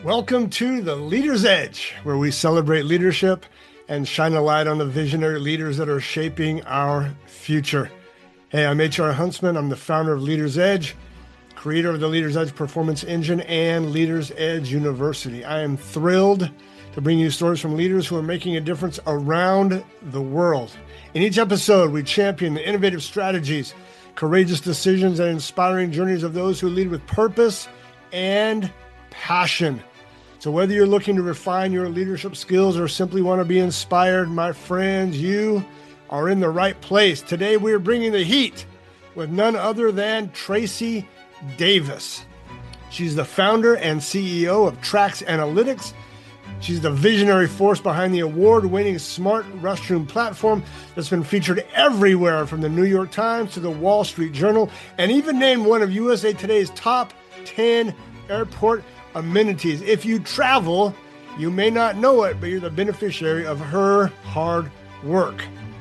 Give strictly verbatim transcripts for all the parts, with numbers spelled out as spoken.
Welcome to the Leader's Edge, where we celebrate leadership and shine a light on the visionary leaders that are shaping our future. Hey, I'm H R Huntsman. I'm the founder of Leader's Edge, creator of the Leader's Edge Performance Engine and Leader's Edge University. I am thrilled to bring you stories from leaders who are making a difference around the world. In each episode, we champion the innovative strategies, courageous decisions, and inspiring journeys of those who lead with purpose and passion. So whether you're looking to refine your leadership skills or simply want to be inspired, my friends, you are in the right place. Today, we're bringing the heat with none other than Tracy Davis. She's the founder and C E O of Trax Analytics. She's the visionary force behind the award-winning smart restroom platform that's been featured everywhere from the New York Times to the Wall Street Journal, and even named one of U S A Today's top ten airport amenities. If you travel, you may not know it, but you're the beneficiary of her hard work.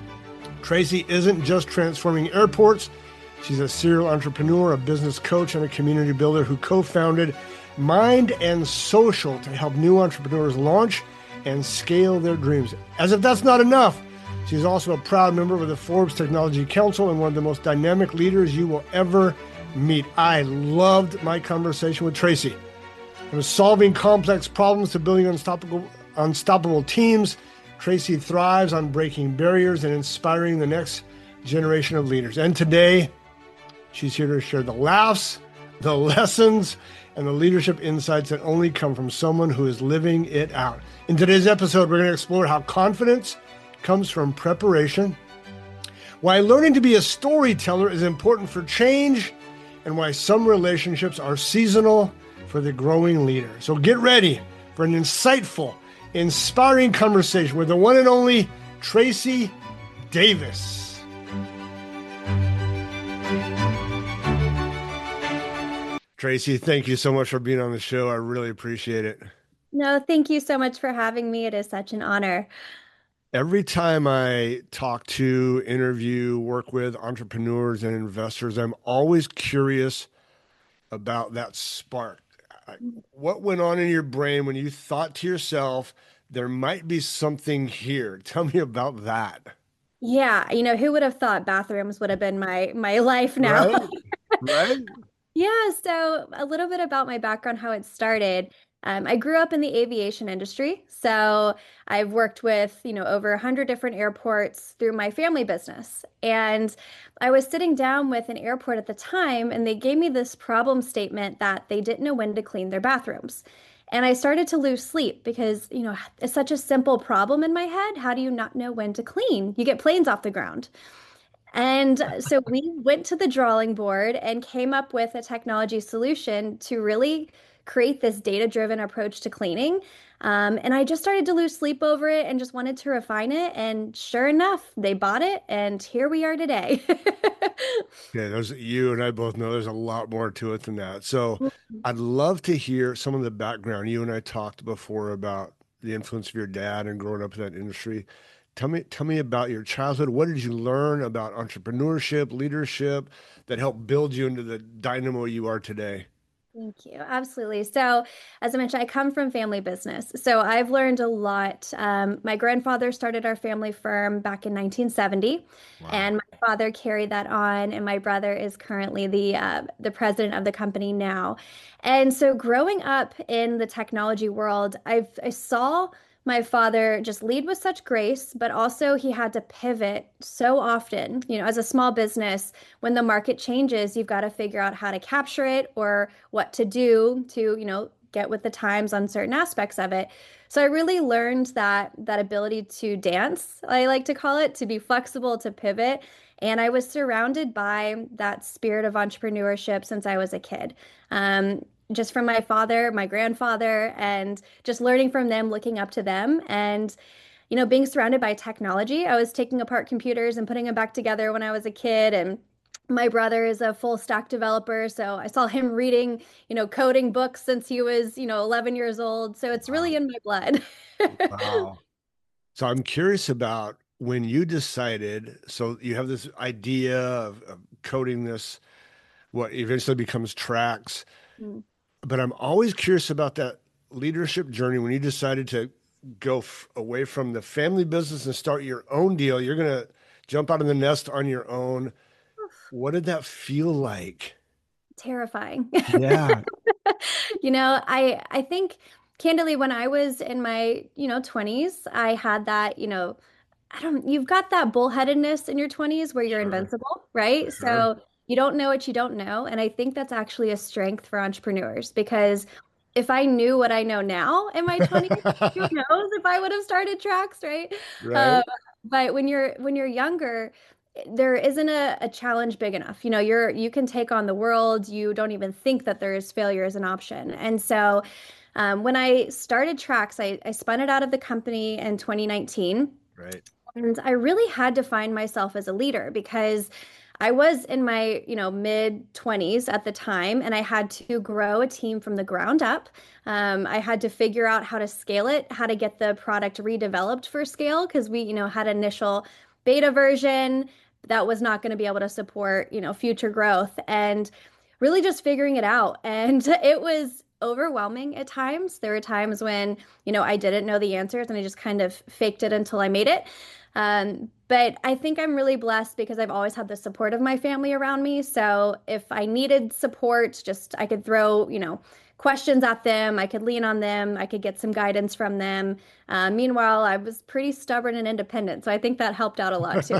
Tracy isn't just transforming airports. She's a serial entrepreneur, a business coach, and a community builder who co-founded Mind and Social to help new entrepreneurs launch and scale their dreams. As if that's not enough, she's also a proud member of the Forbes Technology Council and one of the most dynamic leaders you will ever meet. I loved my conversation with Tracy. From solving complex problems to building unstoppable, unstoppable teams, Tracy thrives on breaking barriers and inspiring the next generation of leaders. And today, she's here to share the laughs, the lessons, and the leadership insights that only come from someone who is living it out. In today's episode, we're going to explore how confidence comes from preparation, why learning to be a storyteller is important for change, and why some relationships are seasonal for the growing leader. So get ready for an insightful, inspiring conversation with the one and only Tracy Davis. Tracy, thank you so much for being on the show. I really appreciate it. No, thank you so much for having me. It is such an honor. Every time I talk to, interview, work with entrepreneurs and investors, I'm always curious about that spark. What went on in your brain when you thought to yourself, there might be something here? Tell me about that. Yeah, you know, who would have thought bathrooms would have been my my life now? Right? Right? Yeah, so a little bit about my background, how it started. Um, I grew up in the aviation industry, so I've worked with, you know, over a hundred different airports through my family business. And I was sitting down with an airport at the time, and they gave me this problem statement that they didn't know when to clean their bathrooms. And I started to lose sleep because, you know, it's such a simple problem in my head. How do you not know when to clean? You get planes off the ground. And so we went to the drawing board and came up with a technology solution to really create this data-driven approach to cleaning. Um, and I just started to lose sleep over it and just wanted to refine it. And sure enough, they bought it, and here we are today. Yeah, there's you and I both know there's a lot more to it than that. So I'd love to hear some of the background. You and I talked before about the influence of your dad and growing up in that industry. Tell me, tell me about your childhood. What did you learn about entrepreneurship, leadership that helped build you into the dynamo you are today? Thank you. Absolutely. So, as I mentioned, I come from family business. So, I've learned a lot. Um, my grandfather started our family firm back in nineteen seventy, Wow. and my father carried that on, and my brother is currently the uh, the president of the company now. And so, growing up in the technology world, I've I saw my father just lead with such grace, but also he had to pivot so often. You know, as a small business, when the market changes, you've got to figure out how to capture it or what to do to, you know, get with the times on certain aspects of it. So I really learned that that ability to dance, I like to call it, to be flexible, to pivot. And I was surrounded by that spirit of entrepreneurship since I was a kid. Um, just from my father, my grandfather, and just learning from them, looking up to them. And you know, being surrounded by technology. I was taking apart computers and putting them back together when I was a kid. And my brother is a full stack developer. So I saw him reading, you know, coding books since he was, you know, eleven years old. So it's really Wow. in my blood. Wow. So I'm curious about when you decided, so you have this idea of, of coding this, what eventually becomes Trax, Mm. but I'm always curious about that. leadership journey when you decided to go f away from the family business and start your own deal? You're going to jump out of the nest on your own. What did that feel like? Terrifying. Yeah, You know, I I think candidly when I was in my, you know, twenties, I had that, you know, I don't, you've got that bullheadedness in your twenties where you're sure, invincible, right? sure. So you don't know what you don't know. And I think that's actually a strength for entrepreneurs because if I knew what I know now in my twenties, who knows if I would have started Tracks, right? Um, Right, but when you're when you're younger, there isn't a, a challenge big enough. You know, you're you can take on the world. You don't even think that there is failure as an option. And so um, when I started Tracks, I, I spun it out of the company in twenty nineteen. right. And I really had to find myself as a leader because I was in my, you know, mid twenties at the time, and I had to grow a team from the ground up. Um, I had to figure out how to scale it, how to get the product redeveloped for scale, because we, you know, had initial beta version that was not going to be able to support, you know, future growth, and really just figuring it out. And it was overwhelming at times. There were times when, you know, I didn't know the answers and I just kind of faked it until I made it. Um, but I think I'm really blessed because I've always had the support of my family around me. So if I needed support, just I could throw, you know, questions at them, I could lean on them, I could get some guidance from them. Uh, meanwhile, I was pretty stubborn and independent. So I think that helped out a lot too.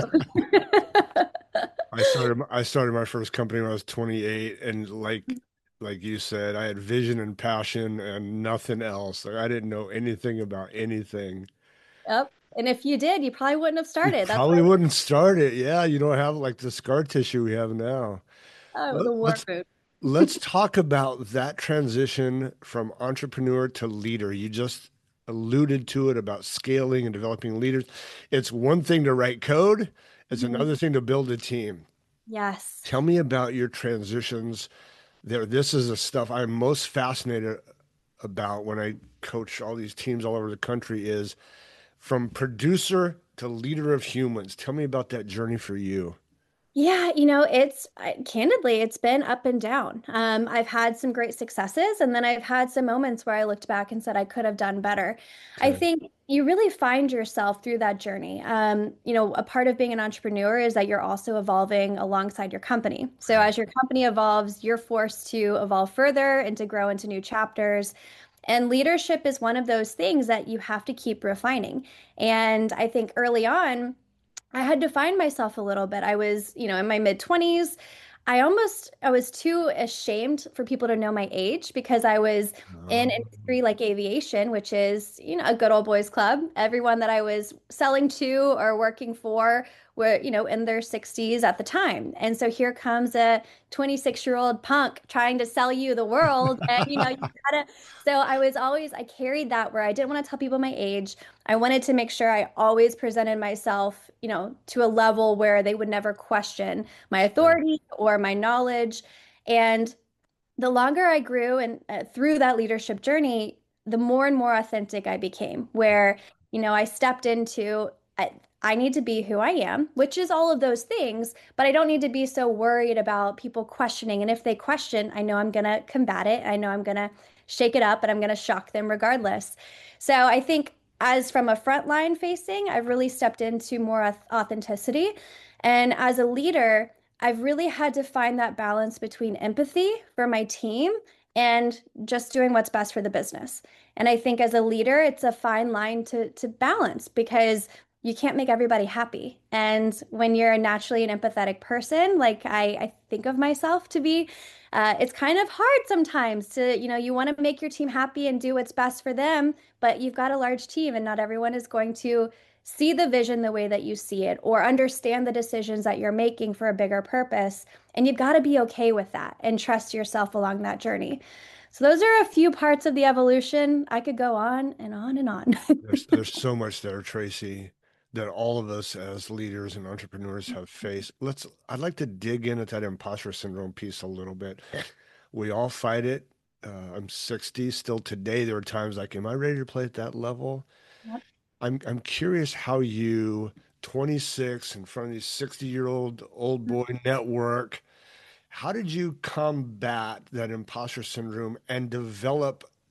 I started I started my first company when I was twenty-eight, and like like you said, I had vision and passion and nothing else. Like I didn't know anything about anything. Yep. And if you did, you probably wouldn't have You started. That's probably why wouldn't start it. Yeah, you don't have like the scar tissue we have now. oh, it was Let, a war let's food. let's talk about that transition from entrepreneur to leader. You just alluded to it about scaling and developing leaders. It's one thing to write code, it's Mhm. another thing to build a team. Yes. Tell me about your transitions there. This is the stuff I'm most fascinated about when I coach all these teams all over the country is from producer to leader of humans. Tell me about that journey for you. Yeah, you know, it's I, candidly, it's been up and down. Um, I've had some great successes, and then I've had some moments where I looked back and said I could have done better. I Okay. think you really find yourself through that journey. Um, you know, a part of being an entrepreneur is that you're also evolving alongside your company. So Right. as your company evolves, you're forced to evolve further and to grow into new chapters. And leadership is one of those things that you have to keep refining. And I think early on, I had to find myself a little bit. I was, you know, in my mid twenties. I almost I was too ashamed for people to know my age because I was in Um, industry like aviation, which is, you know, a good old boys club. Everyone that I was selling to or working for were, you know, in their sixties at the time. And so here comes a twenty-six-year-old punk trying to sell you the world and you know, you gotta so I was always I carried that where I didn't want to tell people my age. I wanted to make sure I always presented myself, you know, to a level where they would never question my Sure. authority or my knowledge. And the longer I grew and uh, through that leadership journey, the more and more authentic I became, where, you know, I stepped into, I, I need to be who I am, which is all of those things, but I don't need to be so worried about people questioning. And if they question, I know I'm going to combat it. I know I'm going to shake it up and I'm going to shock them regardless. So I think as from a frontline facing, I've really stepped into more auth- authenticity. And as a leader, I've really had to find that balance between empathy for my team and just doing what's best for the business. And I think as a leader, it's a fine line to to balance because you can't make everybody happy. And when you're naturally an empathetic person, like I, I think of myself to be, uh, it's kind of hard sometimes to, you know, you want to make your team happy and do what's best for them, but you've got a large team and not everyone is going to see the vision the way that you see it or understand the decisions that you're making for a bigger purpose. And you've got to be okay with that and trust yourself along that journey. So those are a few parts of the evolution. I could go on and on and on. There's there's so much there, Tracy, that all of us as leaders and entrepreneurs have faced. Let's I'd like to dig in at that imposter syndrome piece a little bit. We all fight it. Uh, I'm sixty still today. There are times like, am I ready to play at that level? Yep. I'm I'm curious how you, twenty-six, in front of these sixty year old old boy network, how did you combat that imposter syndrome and develop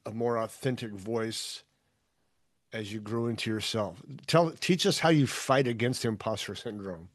a more authentic voice as you grew into yourself? Tell, teach us how you fight against imposter syndrome.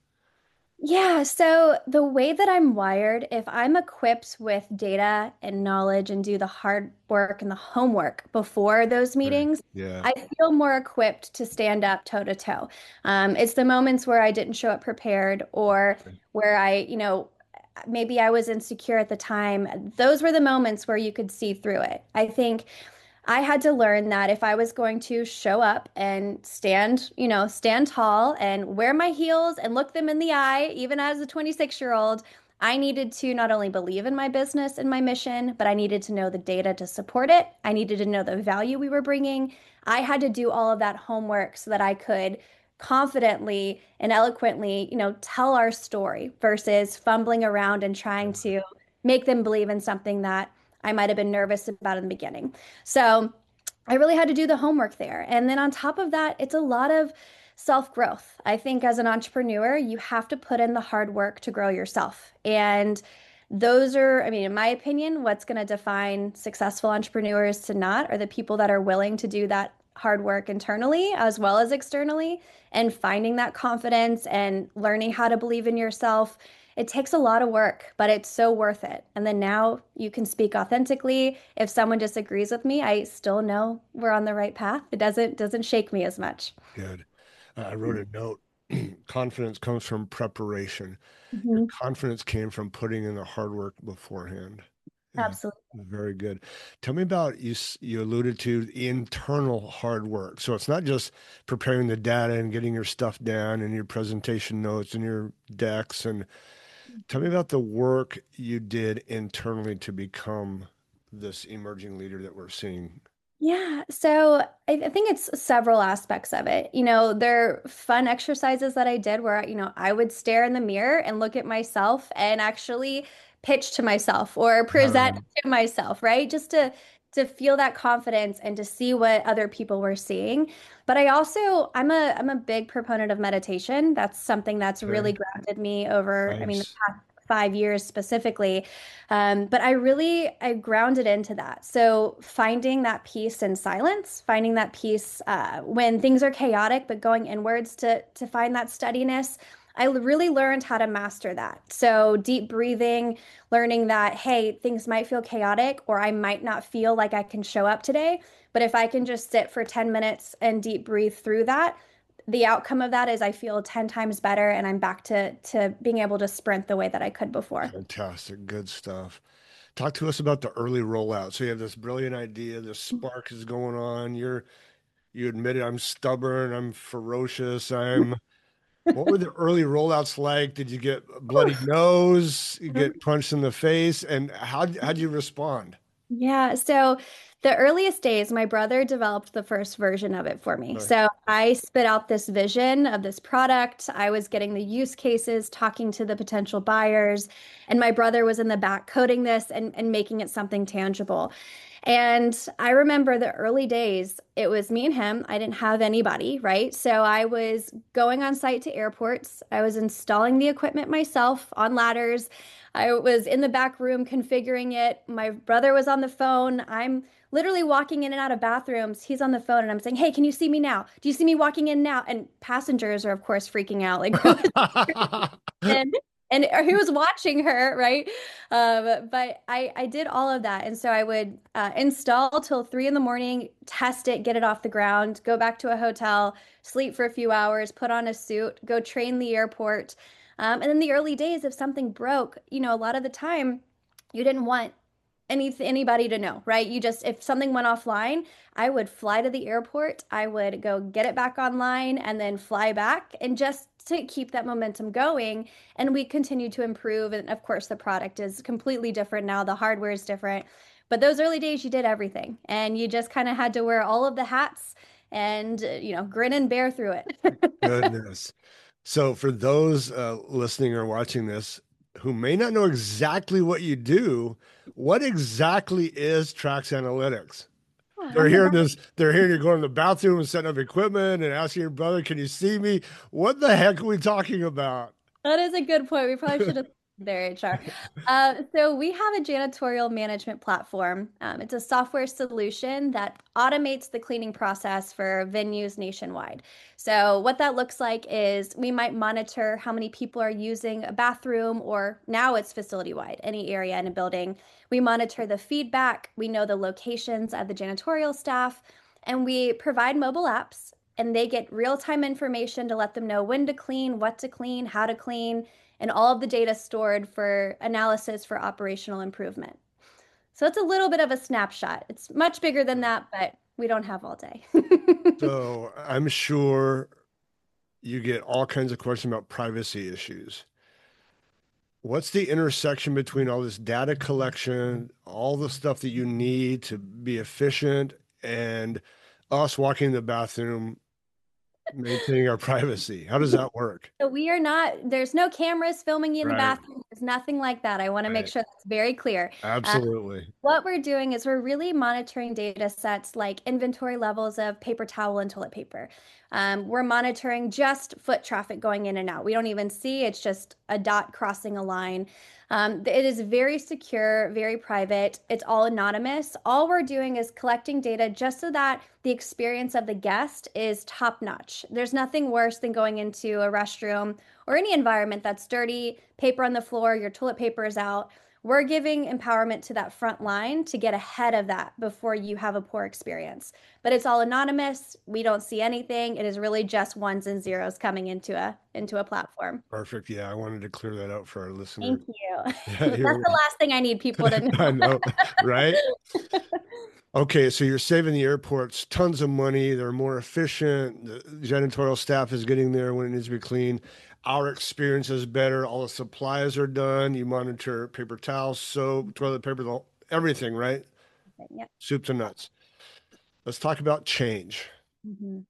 Yeah, so the way that I'm wired, if I'm equipped with data and knowledge and do the hard work and the homework before those Right. meetings, Yeah. I feel more equipped to stand up toe to toe. Um, it's the moments where I didn't show up prepared or where I, you know, maybe I was insecure at the time. Those were the moments where you could see through it. I think I had to learn that if I was going to show up and stand, you know, stand tall and wear my heels and look them in the eye, even as a twenty-six year old, I needed to not only believe in my business and my mission, but I needed to know the data to support it. I needed to know the value we were bringing. I had to do all of that homework so that I could confidently and eloquently, you know, tell our story versus fumbling around and trying to make them believe in something that I might have been nervous about in the beginning. So I really had to do the homework there. And then on top of that, it's a lot of self growth. I think as an entrepreneur, you have to put in the hard work to grow yourself. And those are, I mean, in my opinion, what's going to define successful entrepreneurs to not are the people that are willing to do that hard work internally as well as externally and finding that confidence and learning how to believe in yourself. It takes a lot of work, but it's so worth it. And then now you can speak authentically. If someone disagrees with me, I still know we're on the right path. It doesn't doesn't shake me as much. Good. Uh, I wrote a note. Confidence comes from preparation. Your Mhm. confidence came from putting in the hard work beforehand. Yeah, Absolutely. very good. Tell me about you. s- You alluded to the internal hard work. So it's not just preparing the data and getting your stuff down and your presentation notes and your decks. And tell me about the work you did internally to become this emerging leader that we're seeing. Yeah, so I, I think it's several aspects of it. You know, there are fun exercises that I did where, you know, I would stare in the mirror and look at myself and actually pitch to myself or present Um, to myself, right? Just to to feel that confidence and to see what other people were seeing. But I also I'm a I'm a big proponent of meditation. That's something that's really okay, grounded me over, I mean, the nice. past five years specifically. Um, but I really I grounded into that. So finding that peace in silence, finding that peace uh, when things are chaotic, but going inwards to to find that steadiness. I really learned how to master that. So deep breathing, learning that, hey, things might feel chaotic or I might not feel like I can show up today. But if I can just sit for ten minutes and deep breathe through that, the outcome of that is I feel ten times better and I'm back to to being able to sprint the way that I could before. Fantastic. Good stuff. Talk to us about the early rollout. So you have this brilliant idea, this spark is going on. You're you admitted I'm stubborn, I'm ferocious, I'm what were the early rollouts like? Did you get a bloody nose? You get punched in the face? And how how'd you respond? Yeah, so the earliest days, my brother developed the first version of it for me. Right. So I spit out this vision of this product. I was getting the use cases, talking to the potential buyers, and my brother was in the back coding this and, and making it something tangible. And I remember the early days, it was me and him. I didn't have anybody, right? So I was going on site to airports. I was installing the equipment myself on ladders. I was in the back room configuring it. My brother was on the phone. I'm literally walking in and out of bathrooms. He's on the phone and I'm saying, "Hey, can you see me now? Do you see me walking in now?" And passengers are, of course, freaking out. Like, who is and and he was watching her, right? Um, but I I did all of that, and so I would uh, install till three in the morning, test it, get it off the ground, go back to a hotel, sleep for a few hours, put on a suit, go train the airport. Um, and in the early days, if something broke, you know, a lot of the time, you didn't want any anybody to know, right? You just if something went offline, I would fly to the airport, I would go get it back online and then fly back and just to keep that momentum going. And we continue to improve. And of course, the product is completely different now. The hardware is different. But those early days, you did everything and you just kind of had to wear all of the hats and, uh, you know, grin and bear through it. Goodness. So for those uh, listening or watching this who may not know exactly what you do, what exactly is Trax Analytics? They're I'm the hearing this, they're hearing you going to the bathroom and setting up equipment and asking your brother, can you see me? What the heck are we talking about? That is a good point. We probably should have Their H R. Uh, so we have a janitorial management platform. Um, it's a software solution that automates the cleaning process for venues nationwide. So what that looks like is we might monitor how many people are using a bathroom, or now it's facility wide, any area in a building. We monitor the feedback. We know the locations of the janitorial staff, and we provide mobile apps. And they get real-time information to let them know when to clean, what to clean, how to clean, and all of the data stored for analysis for operational improvement. So it's a little bit of a snapshot. It's much bigger than that, but we don't have all day. So I'm sure you get all kinds of questions about privacy issues. What's the intersection between all this data collection, all the stuff that you need to be efficient, and us walking in the bathroom, maintaining our privacy? How does that work? So we are not, there's no cameras filming you in the Right, bathroom. There's nothing like that. I want to make right. sure that's very clear. Uh, Absolutely. What we're doing is we're really monitoring data sets like inventory levels of paper towel and toilet paper. Um, we're monitoring just foot traffic going in and out. We don't even see, it's just a dot crossing a line. Um, it is very secure, very private. It's all anonymous. All we're doing is collecting data just so that the experience of the guest is top notch. There's nothing worse than going into a restroom or any environment that's dirty, paper on the floor, your toilet paper is out. We're giving empowerment to that front line to get ahead of that before you have a poor experience. But it's all anonymous. We don't see anything. It is really just ones and zeros coming into a into a platform. Perfect. Yeah, I wanted to clear that out for our listener. Thank you. Yeah, That's you're, the last thing I need people to I know. know, right? Okay, so you're saving the airports tons of money. They're more efficient. The janitorial staff is getting there when it needs to be clean. Our experience is better. All the supplies are done. You monitor paper towels, soap, toilet paper, the whole- everything, right? Yep. Soup to nuts. Let's talk about change. Mhm.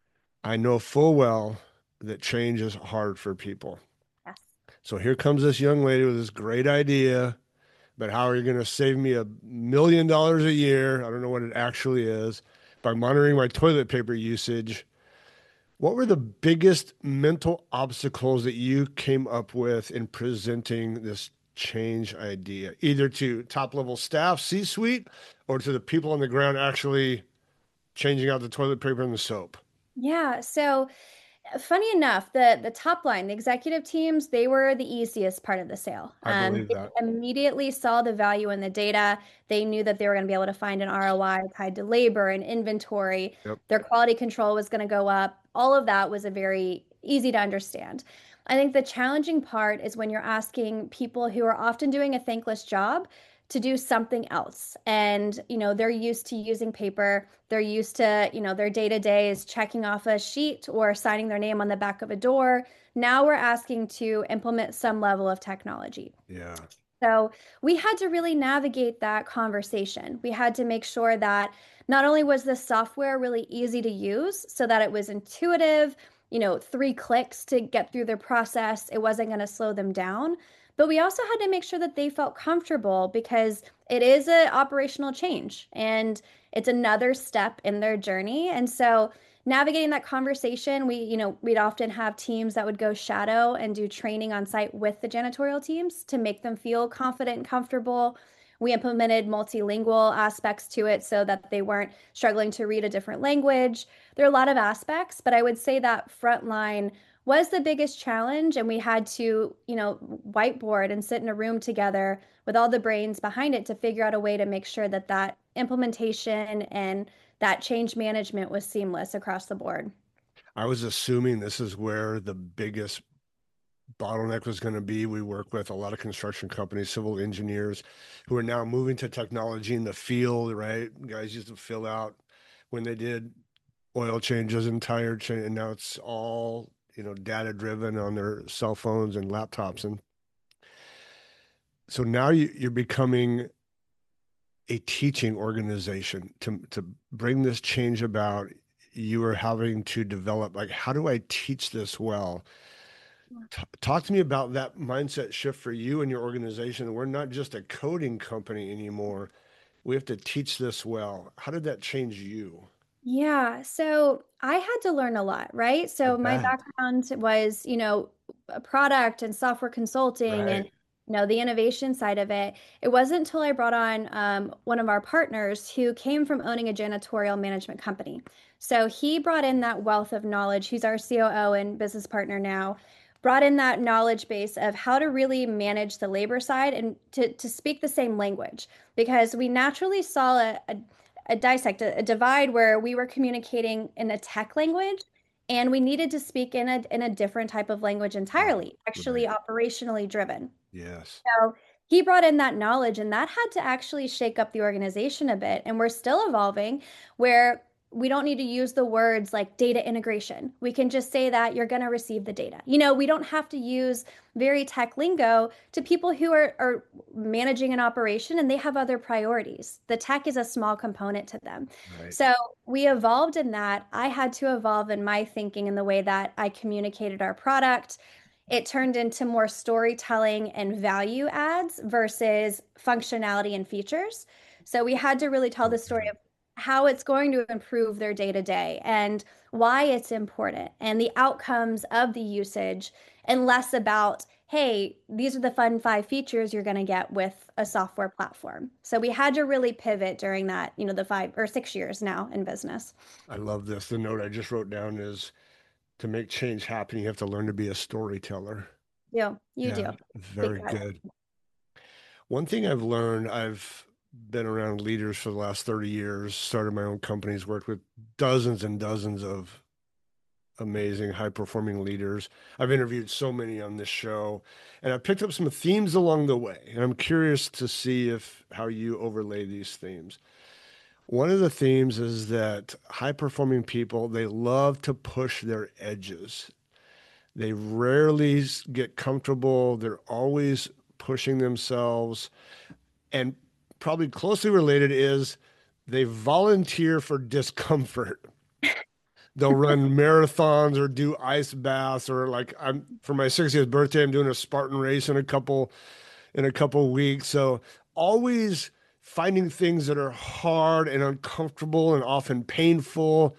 I know full well that change is hard for people. Yes. So here comes this young lady with this great idea. But how are you going to save me a million dollars a year? I don't know what it actually is by monitoring my toilet paper usage. What were the biggest mental obstacles that you came up with in presenting this change idea, either to top level staff, C suite, or to the people on the ground actually changing out the toilet paper and the soap? Yeah. So funny enough, the the top line, the executive teams, they were the easiest part of the sale. I Um, believe they that. immediately saw the value in the data. They knew that they were going to be able to find an R O I tied to labor and inventory. Yep. Their quality control was going to go up. All of that was a very easy to understand. I think the challenging part is when you're asking people who are often doing a thankless job to do something else. And, you know, they're used to using paper. They're used to, you know, their day to day is checking off a sheet or signing their name on the back of a door. Now we're asking to implement some level of technology. Yeah. So we had to really navigate that conversation. We had to make sure that not only was the software really easy to use, so that it was intuitive, you know, three clicks to get through their process, it wasn't going to slow them down, but we also had to make sure that they felt comfortable because it is an operational change and it's another step in their journey. And so navigating that conversation, we, you know, we'd often have teams that would go shadow and do training on site with the janitorial teams to make them feel confident and comfortable. We implemented multilingual aspects to it so that they weren't struggling to read a different language. There are a lot of aspects, but I would say that frontline was the biggest challenge, and we had to, you know, whiteboard and sit in a room together with all the brains behind it to figure out a way to make sure that that implementation and that change management was seamless across the board. I was assuming this is where the biggest bottleneck was going to be. We work with a lot of construction companies, civil engineers who are now moving to technology in the field, right? Guys used to fill out when they did oil changes and tire change, and now it's all, you know, data driven on their cell phones and laptops. And so now you, you're becoming a teaching organization to to bring this change about. You are having to develop, like, how do I teach this well? T- talk to me about that mindset shift for you and your organization. We're not just a coding company anymore. We have to teach this well. How did that change you? Yeah, so I had to learn a lot, right? I So my bet. background was, you know, a product and software consulting and Right. No, the innovation side of it, it wasn't until I brought on um, one of our partners who came from owning a janitorial management company. So he brought in that wealth of knowledge. He's our C O O and business partner now. Brought in that knowledge base of how to really manage the labor side and to, to speak the same language because we naturally saw a, a, a dissect, a, a divide where we were communicating in a tech language and we needed to speak in a, in a different type of language Right, entirely, actually right. operationally driven. Yes. So he brought in that knowledge, and that had to actually shake up the organization a bit. And we're still evolving where we don't need to use the words like data integration. We can just say that you're going to receive the data. You know, we don't have to use very tech lingo to people who are, are managing an operation and they have other priorities. The tech is a small component to them. Right. So we evolved in that. I had to evolve in my thinking in the way that I communicated our product. It turned into more storytelling and value adds versus functionality and features. So we had to really tell the story Okay. of how it's going to improve their day to day and why it's important and the outcomes of the usage, and less about, hey, these are the fun five features you're going to get with a software platform. So we had to really pivot during that, you know, the five or six years now in business. I love this. The note I just wrote down is to make change happen, you have to learn to be a storyteller. You, you Yeah, do. Take very that. good. One thing I've learned, I've been around leaders for the last thirty years, started my own companies, worked with dozens and dozens of amazing, high performing leaders. I've interviewed so many on this show, and I picked up some themes along the way. And I'm curious to see if how you overlay these themes. One of the themes is that high performing people, they love to push their edges. They rarely get comfortable. They're always pushing themselves. And probably closely related is they volunteer for discomfort. They'll run marathons or do ice baths or like I'm for my sixtieth birthday, I'm doing a Spartan race in a couple in a couple weeks. So always finding things that are hard and uncomfortable and often painful.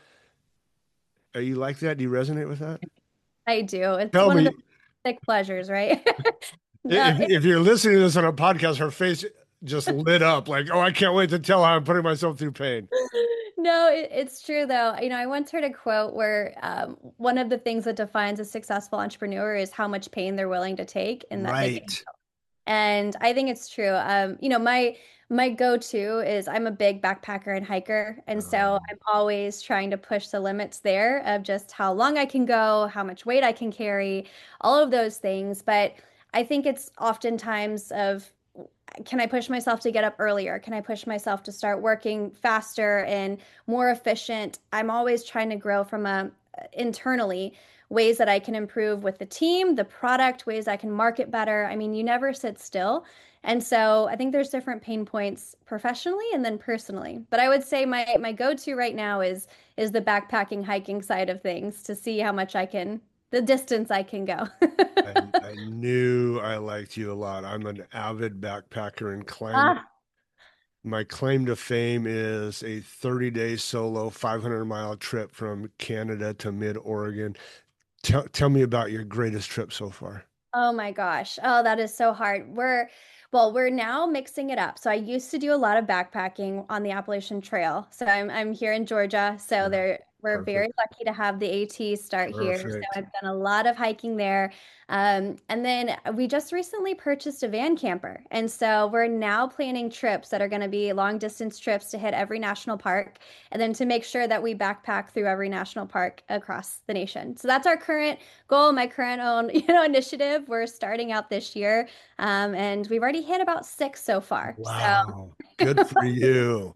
Are you like that? Do you resonate with that? I do. It's Tell one of the me, thick pleasures, right? No, if it, if you're listening to this on a podcast, her face just lit up like, oh, I can't wait to tell how I'm putting myself through pain. no, it, it's true though. You know, I once heard a quote where um, one of the things that defines a successful entrepreneur is how much pain they're willing to take and that they can. Right. And I think it's true. Um, you know, my my go-to is I'm a big backpacker and hiker, and so Um, I'm always trying to push the limits there of just how long I can go, how much weight I can carry, all of those things. But I think it's oftentimes of can I push myself to get up earlier? Can I push myself to start working faster and more efficient? I'm always trying to grow from a internally ways that I can improve with the team, the product, ways I can market better. I mean, you never sit still. And so I think there's different pain points professionally and then personally. But I would say my my go-to right now is is the backpacking hiking side of things to see how much I can the distance I can go. I, I knew I liked you a lot. I'm an avid backpacker and climber. Ah, My claim to fame is a thirty day solo five hundred mile trip from Canada to mid Oregon. Tell, tell me about your greatest trip so far. oh my gosh. Oh, that is so hard. We're, well, we're now mixing it up. So I used to do a lot of backpacking on the Appalachian Trail. So I'm I'm here in Georgia. So Right. there we're very Perfect. lucky to have the AT start here. So Perfect. I've done a lot of hiking there. Um, and then we just recently purchased a van camper. And so we're now planning trips that are going to be long distance trips to hit every national park and then to make sure that we backpack through every national park across the nation. So that's our current goal, my current own, you know, initiative. We're starting out this year, um, and we've already hit about six so far. So Wow. Good for you.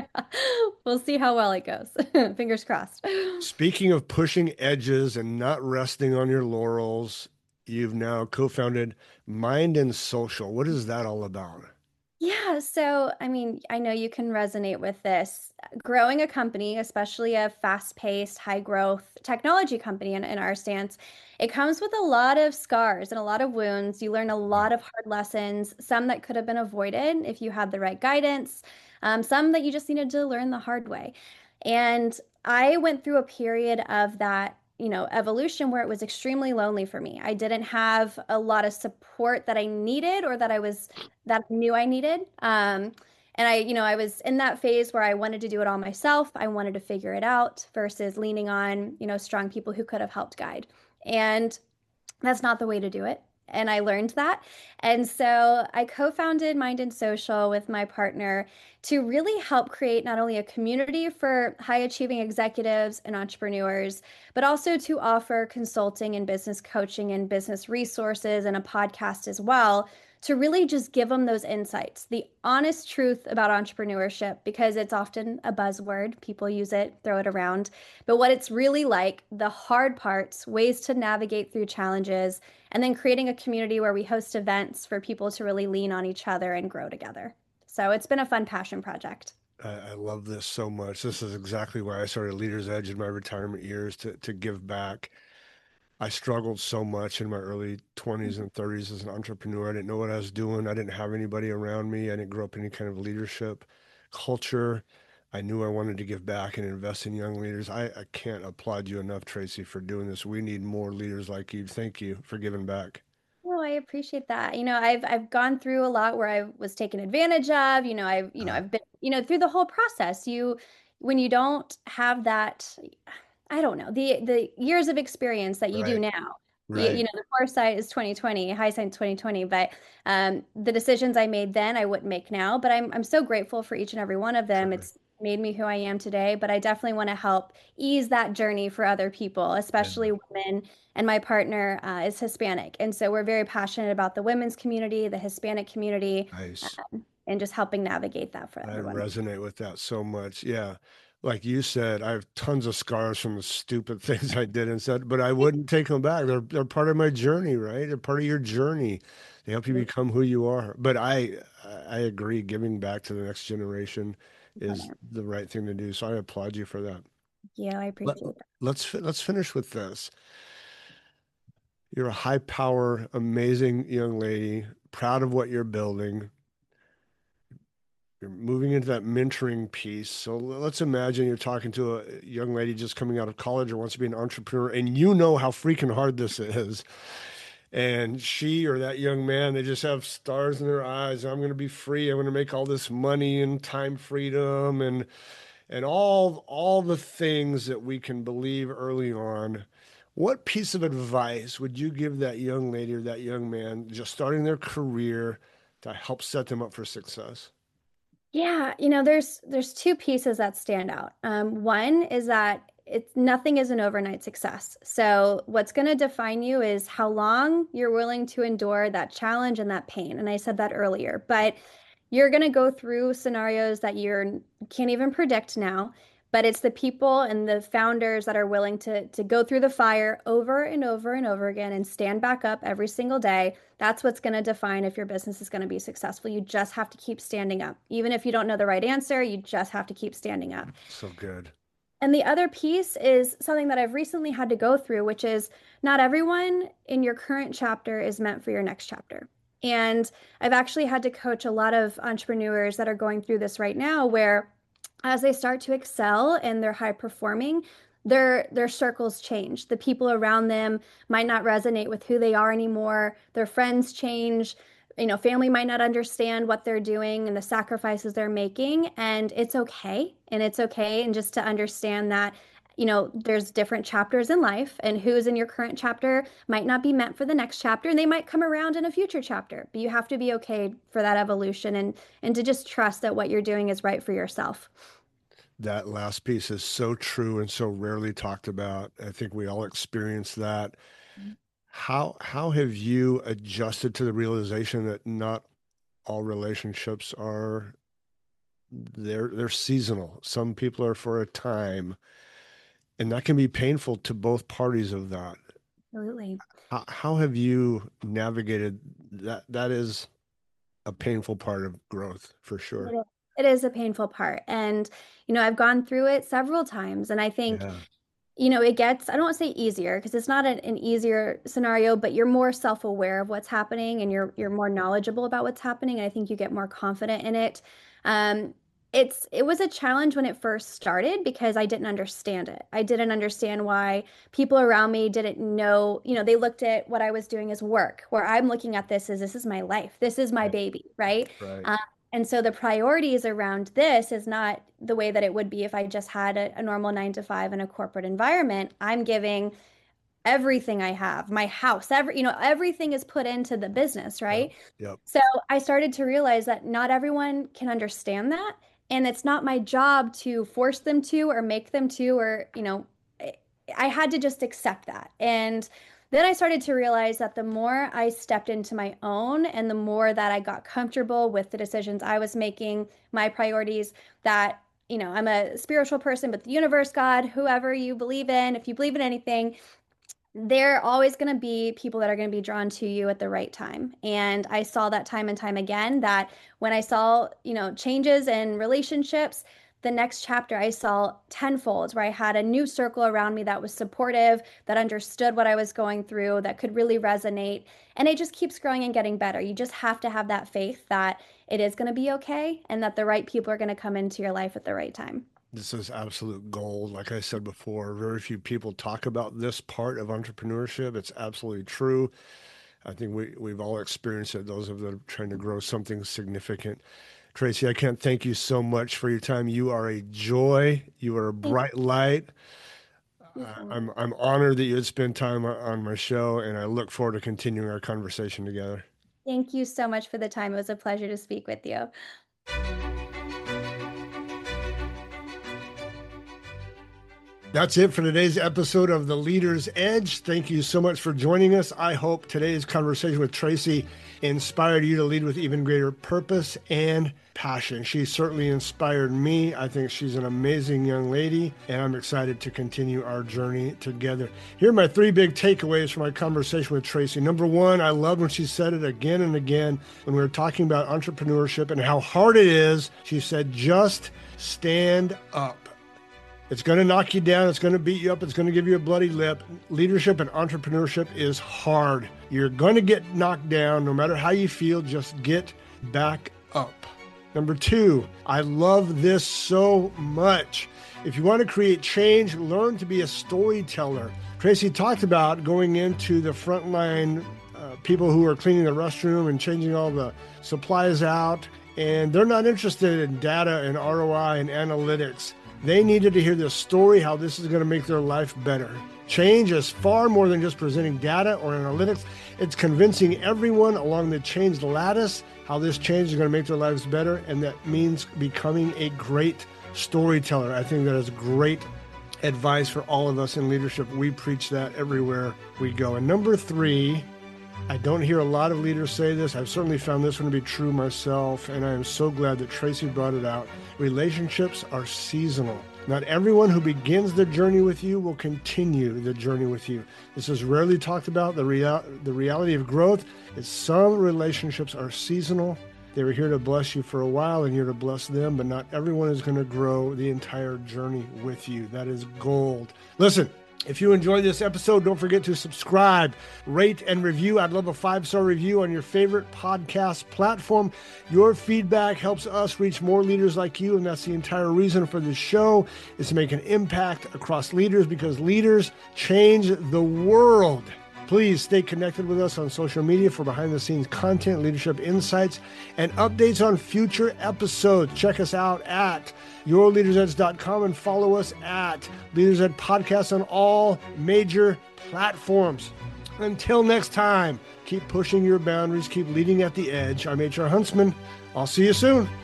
we'll see how well it goes. Fingers crossed. Speaking of pushing edges and not resting on your laurels, you've now co-founded Mind and Social. What is that all about? Yeah, so I mean, I know you can resonate with this. Growing a company, especially a fast-paced, high-growth technology company in, in our stance, it comes with a lot of scars and a lot of wounds. You learn a Right. lot of hard lessons, some that could have been avoided if you had the right guidance, um, some that you just needed to learn the hard way. And I went through a period of that. you know, evolution where it was extremely lonely for me. I didn't have a lot of support that I needed or that I was that I knew I needed. Um, and I, you know, I was in that phase where I wanted to do it all myself. I wanted to figure it out versus leaning on, you know, strong people who could have helped guide. And that's not the way to do it. And I learned that. And so I co founded Mind and Social with my partner to really help create not only a community for high achieving executives and entrepreneurs, but also to offer consulting and business coaching and business resources and a podcast as well to really just give them those insights, the honest truth about entrepreneurship, because it's often a buzzword. People use it, throw it around. But what it's really like, the hard parts, ways to navigate through challenges, and then creating a community where we host events for people to really lean on each other and grow together. So it's been a fun passion project. I, I love this so much. This is exactly why I started Leaders Edge in my retirement years to to give back. I struggled so much in my early twenties and thirties as an entrepreneur. I didn't know what I was doing. I didn't have anybody around me. I didn't grow up in any kind of leadership culture. I knew I wanted to give back and invest in young leaders. I, I can't applaud you enough, Tracy, for doing this. We need more leaders like you. Thank you for giving back. Oh, I appreciate that. You know, I've I've gone through a lot where I was taken advantage of. You know, I've you know Uh, I've been you know through the whole process. You when you don't have that, I don't know the the years of experience that you do right, now. You, you right, know, the foresight is twenty twenty, hindsight twenty twenty. But um, the decisions I made then, I wouldn't make now. But I'm I'm so grateful for each and every one of them. sure. It's made me who I am today. But I definitely want to help ease that journey for other people, Yeah, especially women, and my partner uh, is Hispanic. And so we're very passionate about the women's community, the Hispanic community, nice. um, and just helping navigate that for I everyone. resonate with that so much. Yeah. Like you said, I have tons of scars from the stupid things I did and said, but I wouldn't take them back. They're they're part of my journey, right? They're part of your journey. They help you become who you are. But I I agree, giving back to the next generation is the right thing to do. So I applaud you for that. Yeah, I Let, appreciate that. let's fi- let's finish with this. You're a high power, amazing young lady, proud of what you're building. You're moving into that mentoring piece. So let's imagine you're talking to a young lady just coming out of college or wants to be an entrepreneur, and you know how freaking hard this is. And she or that young man, they just have stars in their eyes. I'm going to be free. I'm going to make all this money and time freedom and and all all the things that we can believe early on. What piece of advice would you give that young lady or that young man just starting their career to help set them up for success? Yeah, you know, there's there's two pieces that stand out. Um, one is that it's nothing is an overnight success. So what's going to define you is how long you're willing to endure that challenge and that pain. And I said that earlier, but you're going to go through scenarios that you're can't even predict now, but it's the people and the founders that are willing to to go through the fire over and over and over again and stand back up every single day. That's what's going to define if your business is going to be successful. You just have to keep standing up. Even if you don't know the right answer, you just have to keep standing up. So good. And the other piece is something that I've recently had to go through, which is not everyone in your current chapter is meant for your next chapter. And I've actually had to coach a lot of entrepreneurs that are going through this right now, where as they start to excel and they're high performing, their their circles change. The people around them might not resonate with who they are anymore. Their friends change. You know, family might not understand what they're doing and the sacrifices they're making, and it's okay. And it's okay. And just to understand that, you know, there's different chapters in life, and who's in your current chapter might not be meant for the next chapter, and they might come around in a future chapter. But you have to be okay for that evolution and and to just trust that what you're doing is right for yourself. That last piece is so true and so rarely talked about. I think we all experience that. How how have you adjusted to the realization that not all relationships are they're they're seasonal. Some people are for a time, and that can be painful to both parties of that. Absolutely. How, how have you navigated that? That is a painful part of growth for It sure. is it is a painful part. And, you know, I've gone through it several times. And I think, Yeah. you know, it gets, I don't want to say easier because it's not an, an easier scenario, but you're more self-aware of what's happening and you're you're more knowledgeable about what's happening. And I think you get more confident in it. Um, It's it was a challenge when it first started because I didn't understand it. I didn't understand why people around me didn't know, you know, they looked at what I was doing as work, where I'm looking at this as this is my life. This is my Right. baby, right? Right. Um, and so the priorities around this is not the way that it would be if I just had a, a normal nine to five in a corporate environment. I'm giving everything I have, my house, every, you know, everything is put into the business, Yep. right? Yep. So I started to realize that not everyone can understand that. And it's not my job to force them to or make them to, or, you know, I I had to just accept that. And then I started to realize that the more I stepped into my own and the more that I got comfortable with the decisions I was making, my priorities, that, you know, I'm a spiritual person, but the universe, God, whoever you believe in, if you believe in anything, there are always going to be people that are going to be drawn to you at the right time. And I saw that time and time again, that when I saw, you know, changes in relationships, the next chapter I saw tenfold, where I had a new circle around me that was supportive, that understood what I was going through, that could really resonate. And it just keeps growing and getting better. You just have to have that faith that it is going to be okay and that the right people are going to come into your life at the right time. This is absolute gold. Like I said before, very few people talk about this part of entrepreneurship. It's absolutely true. I think we, we've all experienced it, those of us that are trying to grow something significant. Tracy, I can't thank you so much for your time. You are a joy. You are a Thank bright light. you Uh, so much. I'm I'm honored that you would spend time on on my show, and I look forward to continuing our conversation together. Thank you so much for the time. It was a pleasure to speak with you. That's it for today's episode of The Leader's Edge. Thank you so much for joining us. I hope today's conversation with Tracy inspired you to lead with even greater purpose and passion. She certainly inspired me. I think she's an amazing young lady, and I'm excited to continue our journey together. Here are my three big takeaways from my conversation with Tracy. Number one, I loved when she said it again and again when we were talking about entrepreneurship and how hard it is. She said, just stand up. It's going to knock you down. It's going to beat you up. It's going to give you a bloody lip. Leadership and entrepreneurship is hard. You're going to get knocked down. No matter how you feel, just get back up. Number two, I love this so much. If you want to create change, learn to be a storyteller. Tracy talked about going into the frontline uh, people who are cleaning the restroom and changing all the supplies out, and they're not interested in data and R O I and analytics. They needed to hear this story, how this is going to make their life better. Change is far more than just presenting data or analytics. It's convincing everyone along the change lattice how this change is going to make their lives better, and that means becoming a great storyteller. I think that is great advice for all of us in leadership. We preach that everywhere we go. And number three, I don't hear a lot of leaders say this. I've certainly found this one to be true myself, and I am so glad that Tracy brought it out. Relationships are seasonal. Not everyone who begins the journey with you will continue the journey with you. This is rarely talked about. The, real, the reality of growth is some relationships are seasonal. They were here to bless you for a while and you're to bless them, but not everyone is going to grow the entire journey with you. That is gold. Listen, if you enjoyed this episode, don't forget to subscribe, rate, and review. I'd love a five-star review on your favorite podcast platform. Your feedback helps us reach more leaders like you, and that's the entire reason for this show, is to make an impact across leaders, because leaders change the world. Please stay connected with us on social media for behind-the-scenes content, leadership insights, and updates on future episodes. Check us out at your leaders edge dot com and follow us at Leaders Edge Podcast on all major platforms. Until next time, keep pushing your boundaries, keep leading at the edge. I'm H R Huntsman. I'll see you soon.